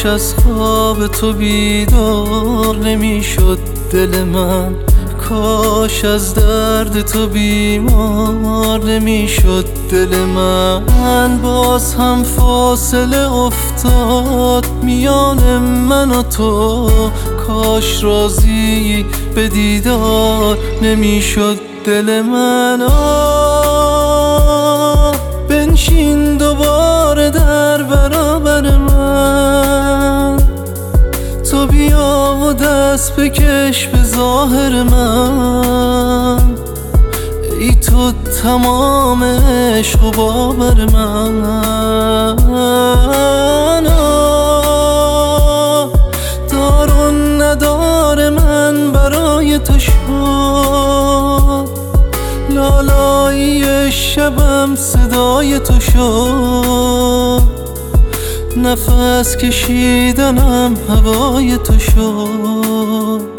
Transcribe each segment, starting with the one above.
از خواب تو بیدار نمیشد دل من، کاش از درد تو بیمار نمیشد دل من. باز هم فاصله افتاد میان من و تو، کاش راضی به دیدار نمیشد دل من. بنشین دوباره در برابر من، تو بیا و دست بکش به ظاهر من. ای تو تمام عشق و باور من. دار و ندار من برای تو شد، لالایی شبم صدای تو شد، نفس کشیدنم هوای تو شد.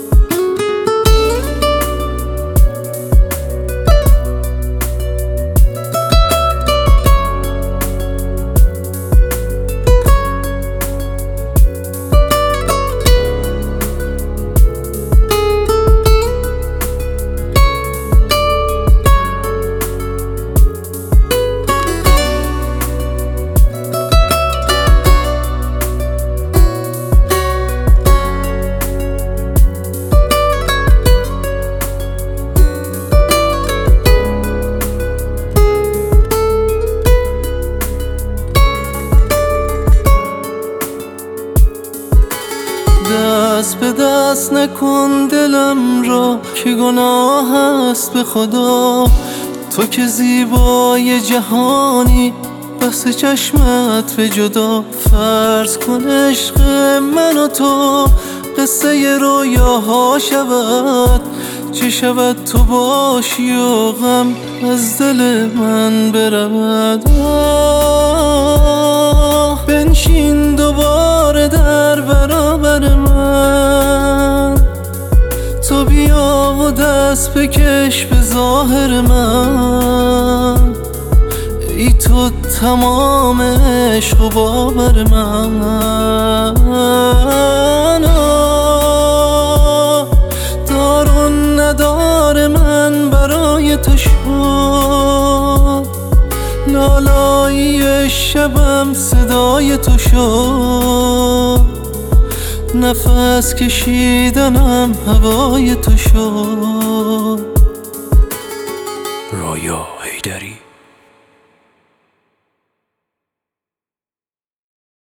دست به دست نکن دلم را که گناه است به خدا، تو که زیبای جهانی بس چشمت به جدا. فرض کن عشق من و تو قصه رویاها شود، چه شود تو باشی و غم از دل من برود. بنشین دوباره در برابر من، تو بیا و دست بکش به ظاهر من. ای تو تمام عشق و باور من. دار و ندار من برای تو شد، لالایی شبم صدای تو شد، نفس کشیدنم هوای تو شد. رویا حیدری.